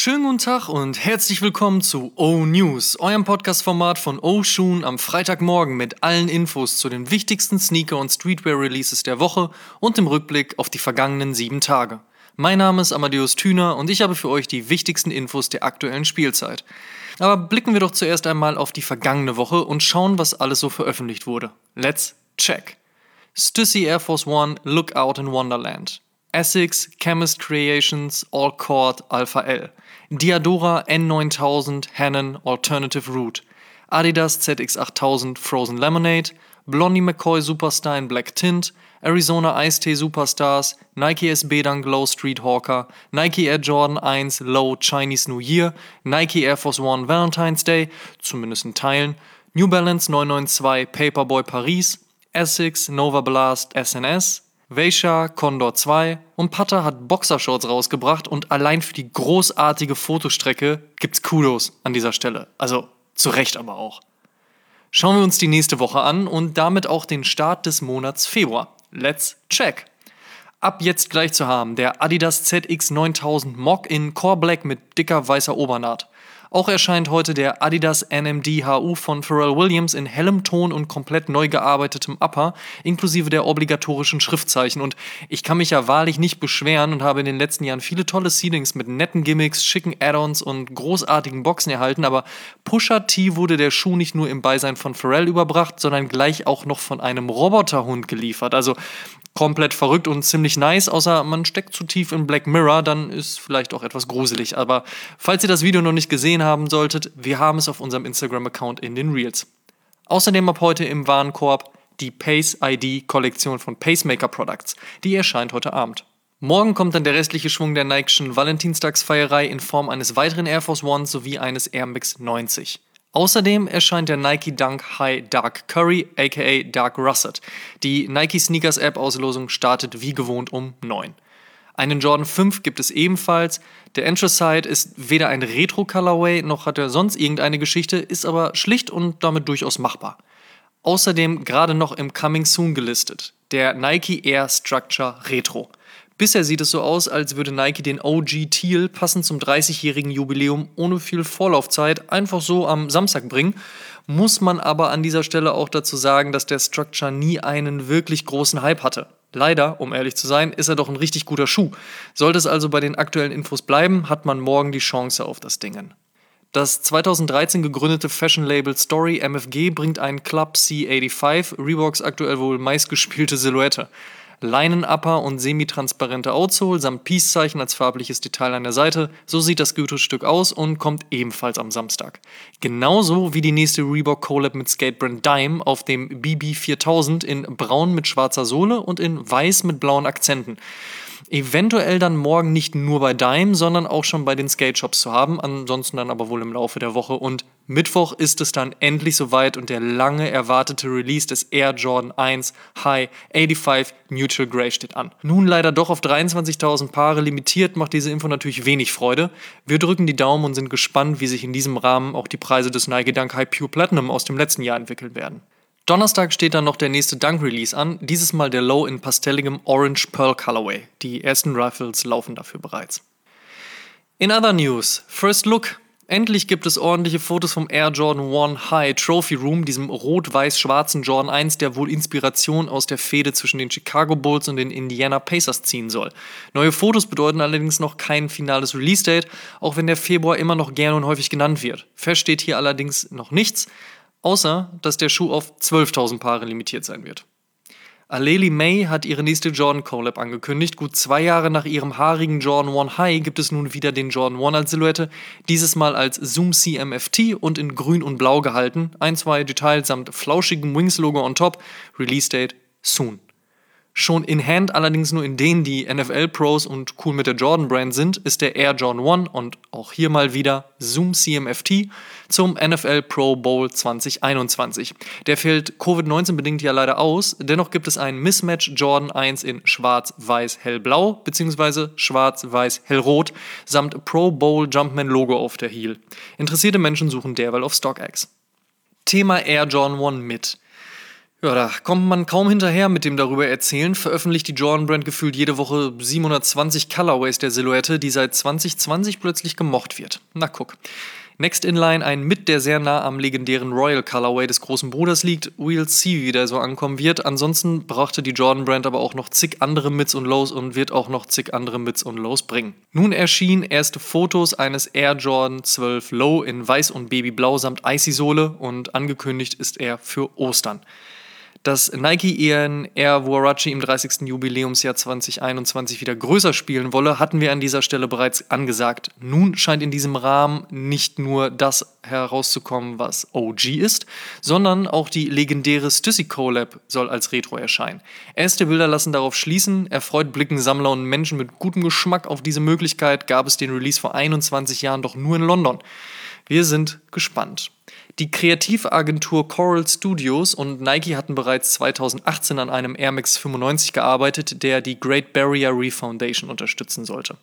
Schönen guten Tag und herzlich willkommen zu O-News, eurem Podcast-Format von O-Shoon am Freitagmorgen mit allen Infos zu den wichtigsten Sneaker- und Streetwear-Releases der Woche und dem Rückblick auf die vergangenen 7 Tage. Mein Name ist Amadeus Thüner und ich habe für euch die wichtigsten Infos der aktuellen Spielzeit. Aber blicken wir doch zuerst einmal auf die vergangene Woche und schauen, was alles so veröffentlicht wurde. Let's check. Stussy Air Force One Lookout in Wonderland. Essex, Chemist Creations, All Court, Alpha L. Diadora N9000, Hanon, Alternative Route. Adidas ZX8000, Frozen Lemonade. Blondie McCoy Superstar in Black Tint. Arizona Iced Superstars. Nike SB Dunk Low Street Hawker. Nike Air Jordan 1 Low Chinese New Year. Nike Air Force One Valentine's Day, zumindest in Teilen. New Balance 992 Paperboy Paris. Essex Nova Blast SNS. Veja, Condor 2 und Pata hat Boxershorts rausgebracht und allein für die großartige Fotostrecke gibt's Kudos an dieser Stelle. Also zu Recht aber auch. Schauen wir uns die nächste Woche an und damit auch den Start des Monats Februar. Let's check! Ab jetzt gleich zu haben der Adidas ZX9000 Mock in Core Black mit dicker weißer Obernaht. Auch erscheint heute der Adidas NMD HU von Pharrell Williams in hellem Ton und komplett neu gearbeitetem Upper, inklusive der obligatorischen Schriftzeichen. Und ich kann mich ja wahrlich nicht beschweren und habe in den letzten Jahren viele tolle Seedings mit netten Gimmicks, schicken Add-ons und großartigen Boxen erhalten, aber Pusha T wurde der Schuh nicht nur im Beisein von Pharrell überbracht, sondern gleich auch noch von einem Roboterhund geliefert. Also komplett verrückt und ziemlich nice, außer man steckt zu tief in Black Mirror, dann ist vielleicht auch etwas gruselig. Aber falls ihr das Video noch nicht gesehen haben solltet, wir haben es auf unserem Instagram-Account in den Reels. Außerdem ab heute im Warenkorb die Pace ID Kollektion von Pacemaker Products. Die erscheint heute Abend. Morgen kommt dann der restliche Schwung der Nike'schen Valentinstagsfeierei in Form eines weiteren Air Force Ones sowie eines Air Max 90. Außerdem erscheint der Nike Dunk High Dark Curry aka Dark Russet. Die Nike Sneakers App Auslosung startet wie gewohnt um 9. Einen Jordan 5 gibt es ebenfalls. Der Anthracite ist weder ein Retro-Colorway noch hat er sonst irgendeine Geschichte, ist aber schlicht und damit durchaus machbar. Außerdem gerade noch im Coming Soon gelistet, der Nike Air Structure Retro. Bisher sieht es so aus, als würde Nike den OG Teal passend zum 30-jährigen Jubiläum ohne viel Vorlaufzeit einfach so am Samstag bringen. Muss man aber an dieser Stelle auch dazu sagen, dass der Structure nie einen wirklich großen Hype hatte. Leider, um ehrlich zu sein, ist er doch ein richtig guter Schuh. Sollte es also bei den aktuellen Infos bleiben, hat man morgen die Chance auf das Dingen. Das 2013 gegründete Fashion-Label Story MFG bringt einen Club C85, Reeboks aktuell wohl meistgespielte Silhouette. Leinen-Upper und semi-transparente Outsole samt Peace-Zeichen als farbliches Detail an der Seite. So sieht das Gütestück aus und kommt ebenfalls am Samstag. Genauso wie die nächste Reebok Collab mit Skatebrand Dime auf dem BB 4000 in braun mit schwarzer Sohle und in weiß mit blauen Akzenten. Eventuell dann morgen nicht nur bei Dime, sondern auch schon bei den Skate-Shops zu haben, ansonsten dann aber wohl im Laufe der Woche. Und Mittwoch ist es dann endlich soweit und der lange erwartete Release des Air Jordan 1 High 85 Neutral Grey steht an. Nun leider doch auf 23.000 Paare limitiert, macht diese Info natürlich wenig Freude. Wir drücken die Daumen und sind gespannt, wie sich in diesem Rahmen auch die Preise des Nike Dunk High Pure Platinum aus dem letzten Jahr entwickeln werden. Donnerstag steht dann noch der nächste Dunk-Release an, dieses Mal der Low in pastelligem Orange Pearl Colorway. Die ersten Rifles laufen dafür bereits. In other news, First Look. Endlich gibt es ordentliche Fotos vom Air Jordan 1 High Trophy Room, diesem rot-weiß-schwarzen Jordan 1, der wohl Inspiration aus der Fehde zwischen den Chicago Bulls und den Indiana Pacers ziehen soll. Neue Fotos bedeuten allerdings noch kein finales Release-Date, auch wenn der Februar immer noch gerne und häufig genannt wird. Fest steht hier allerdings noch nichts. Außer, dass der Schuh auf 12.000 Paare limitiert sein wird. Aleli May hat ihre nächste Jordan Collab angekündigt. Gut 2 Jahre nach ihrem haarigen Jordan 1 High gibt es nun wieder den Jordan 1 als Silhouette, dieses Mal als Zoom CMFT und in grün und blau gehalten. 2 Details samt flauschigem Wings-Logo on top. Release Date soon. Schon in Hand, allerdings nur in denen die NFL-Pros und cool mit der Jordan-Brand sind, ist der Air Jordan 1 und auch hier mal wieder Zoom CMFT zum NFL Pro Bowl 2021. Der fällt Covid-19 bedingt ja leider aus, dennoch gibt es einen Mismatch Jordan 1 in schwarz-weiß-hellblau bzw. schwarz-weiß-hellrot samt Pro Bowl Jumpman Logo auf der Heel. Interessierte Menschen suchen derweil auf StockX. Thema Air Jordan 1 mit. Ja, da kommt man kaum hinterher mit dem darüber erzählen, veröffentlicht die Jordan Brand gefühlt jede Woche 720 Colorways der Silhouette, die seit 2020 plötzlich gemocht wird. Na guck. Next in line ein Mit, der sehr nah am legendären Royal Colorway des großen Bruders liegt. We'll see, wie der so ankommen wird. Ansonsten brachte die Jordan Brand aber auch noch zig andere Mids und Lows und wird auch noch zig andere Mids und Lows bringen. Nun erschienen erste Fotos eines Air Jordan 12 Low in Weiß und Babyblau samt Icy-Sohle und angekündigt ist er für Ostern. Dass Nike ihren Air Huarache im 30. Jubiläumsjahr 2021 wieder größer spielen wolle, hatten wir an dieser Stelle bereits angesagt. Nun scheint in diesem Rahmen nicht nur das herauszukommen, was OG ist, sondern auch die legendäre Stussy Collab soll als Retro erscheinen. Erste Bilder lassen darauf schließen, erfreut blicken Sammler und Menschen mit gutem Geschmack auf diese Möglichkeit, gab es den Release vor 21 Jahren doch nur in London. Wir sind gespannt. Die Kreativagentur Coral Studios und Nike hatten bereits 2018 an einem Air Max 95 gearbeitet, der die Great Barrier Reef Foundation unterstützen sollte.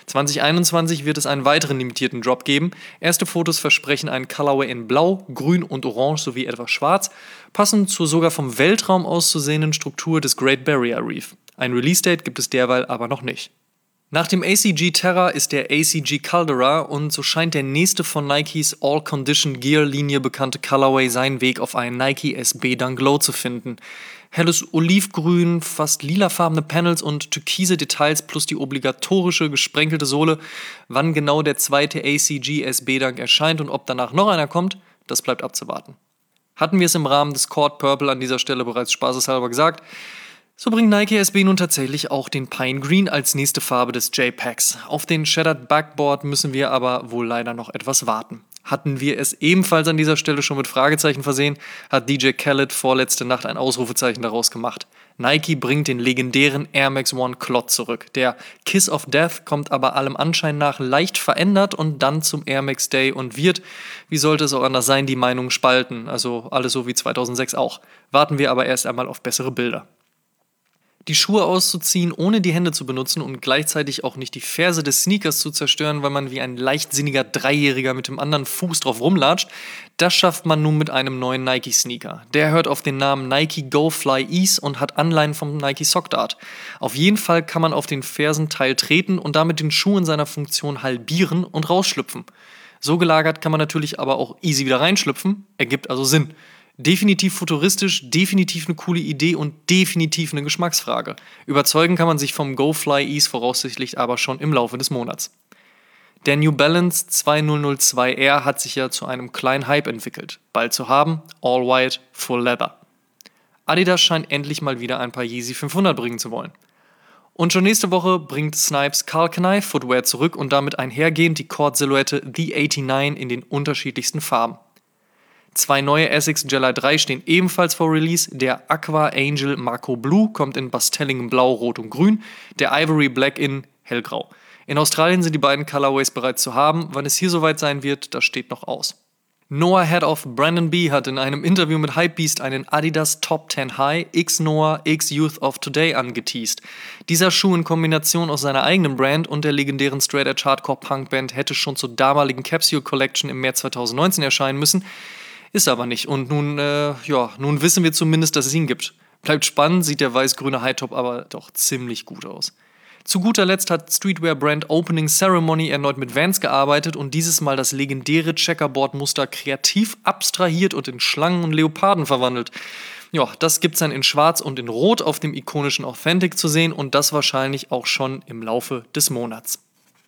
2021 wird es einen weiteren limitierten Drop geben. Erste Fotos versprechen einen Colorway in Blau, Grün und Orange sowie etwas Schwarz, passend zur sogar vom Weltraum auszusehenden Struktur des Great Barrier Reef. Ein Release-Date gibt es derweil aber noch nicht. Nach dem ACG Terra ist der ACG Caldera und so scheint der nächste von Nikes All-Condition Gear-Linie bekannte Colorway seinen Weg auf einen Nike SB Dunk Low zu finden. Helles Olivgrün, fast lilafarbene Panels und türkise Details plus die obligatorische gesprenkelte Sohle. Wann genau der zweite ACG SB Dunk erscheint und ob danach noch einer kommt, das bleibt abzuwarten. Hatten wir es im Rahmen des Court Purple an dieser Stelle bereits spaßeshalber gesagt, so bringt Nike SB nun tatsächlich auch den Pine Green als nächste Farbe des JPEGs. Auf den Shattered Backboard müssen wir aber wohl leider noch etwas warten. Hatten wir es ebenfalls an dieser Stelle schon mit Fragezeichen versehen, hat DJ Khaled vorletzte Nacht ein Ausrufezeichen daraus gemacht. Nike bringt den legendären Air Max One Clot zurück. Der Kiss of Death kommt aber allem Anschein nach leicht verändert und dann zum Air Max Day und wird, wie sollte es auch anders sein, die Meinungen spalten. Also alles so wie 2006 auch. Warten wir aber erst einmal auf bessere Bilder. Die Schuhe auszuziehen, ohne die Hände zu benutzen und gleichzeitig auch nicht die Ferse des Sneakers zu zerstören, weil man wie ein leichtsinniger Dreijähriger mit dem anderen Fuß drauf rumlatscht, das schafft man nun mit einem neuen Nike-Sneaker. Der hört auf den Namen Nike Go Fly Ease und hat Anleihen vom Nike Sock Dart. Auf jeden Fall kann man auf den Fersenteil treten und damit den Schuh in seiner Funktion halbieren und rausschlüpfen. So gelagert kann man natürlich aber auch easy wieder reinschlüpfen, ergibt also Sinn. Definitiv futuristisch, definitiv eine coole Idee und definitiv eine Geschmacksfrage. Überzeugen kann man sich vom Go Fly Ease voraussichtlich aber schon im Laufe des Monats. Der New Balance 2002R hat sich ja zu einem kleinen Hype entwickelt. Bald zu haben, all white, full leather. Adidas scheint endlich mal wieder ein paar Yeezy 500 bringen zu wollen. Und schon nächste Woche bringt Snipes Kalkanai Footwear zurück und damit einhergehend die Court-Silhouette The 89 in den unterschiedlichsten Farben. Zwei neue Essex Gelli 3 stehen ebenfalls vor Release. Der Aqua Angel Marco Blue kommt in pastelligem Blau, Rot und Grün. Der Ivory Black in Hellgrau. In Australien sind die beiden Colorways bereits zu haben. Wann es hier soweit sein wird, das steht noch aus. Noah Head-Off Brandon B. hat in einem Interview mit Hypebeast einen Adidas Top 10 High X Noah X Youth of Today angeteased. Dieser Schuh in Kombination aus seiner eigenen Brand und der legendären Straight Edge Hardcore Punk Band hätte schon zur damaligen Capsule Collection im März 2019 erscheinen müssen. Ist aber nicht. Und nun wissen wir zumindest, dass es ihn gibt. Bleibt spannend, sieht der weiß-grüne High-Top aber doch ziemlich gut aus. Zu guter Letzt hat Streetwear-Brand Opening Ceremony erneut mit Vans gearbeitet und dieses Mal das legendäre Checkerboard-Muster kreativ abstrahiert und in Schlangen und Leoparden verwandelt. Ja, das gibt's dann in Schwarz und in Rot auf dem ikonischen Authentic zu sehen und das wahrscheinlich auch schon im Laufe des Monats.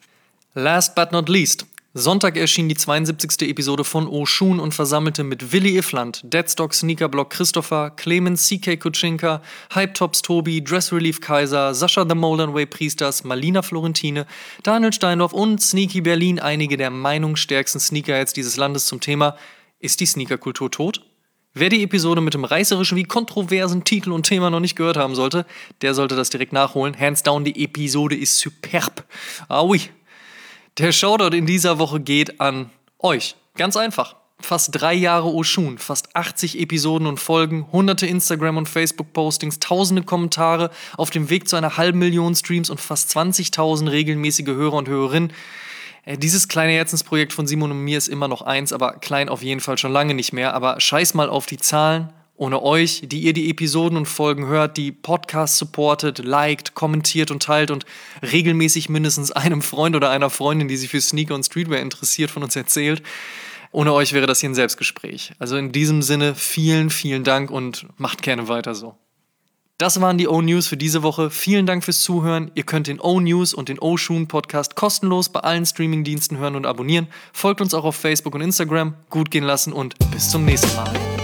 Last but not least. Sonntag erschien die 72. Episode von Oshun und versammelte mit Willi Ifland, Deadstock Sneakerblock Christopher, Clemens CK Kutschinka, Hype Tops Tobi, Dress Relief Kaiser, Sascha The Molden Way Priesters, Malina Florentine, Daniel Steindorf und Sneaky Berlin einige der meinungsstärksten Sneakerheads dieses Landes zum Thema: Ist die Sneakerkultur tot? Wer die Episode mit dem reißerischen wie kontroversen Titel und Thema noch nicht gehört haben sollte, der sollte das direkt nachholen. Hands down, die Episode ist superb. Ah oui. Der Shoutout in dieser Woche geht an euch. Ganz einfach. Fast 3 Jahre Oshun, fast 80 Episoden und Folgen, hunderte Instagram- und Facebook-Postings, tausende Kommentare, auf dem Weg zu einer 500.000 Streams und fast 20.000 regelmäßige Hörer und Hörerinnen. Dieses kleine Herzensprojekt von Simon und mir ist immer noch eins, aber klein auf jeden Fall schon lange nicht mehr. Aber scheiß mal auf die Zahlen. Ohne euch, die ihr die Episoden und Folgen hört, die Podcasts supportet, liked, kommentiert und teilt und regelmäßig mindestens einem Freund oder einer Freundin, die sich für Sneaker und Streetwear interessiert, von uns erzählt. Ohne euch wäre das hier ein Selbstgespräch. Also in diesem Sinne vielen, vielen Dank und macht gerne weiter so. Das waren die O-News für diese Woche. Vielen Dank fürs Zuhören. Ihr könnt den O-News und den O-Shoon Podcast kostenlos bei allen Streamingdiensten hören und abonnieren. Folgt uns auch auf Facebook und Instagram. Gut gehen lassen und bis zum nächsten Mal.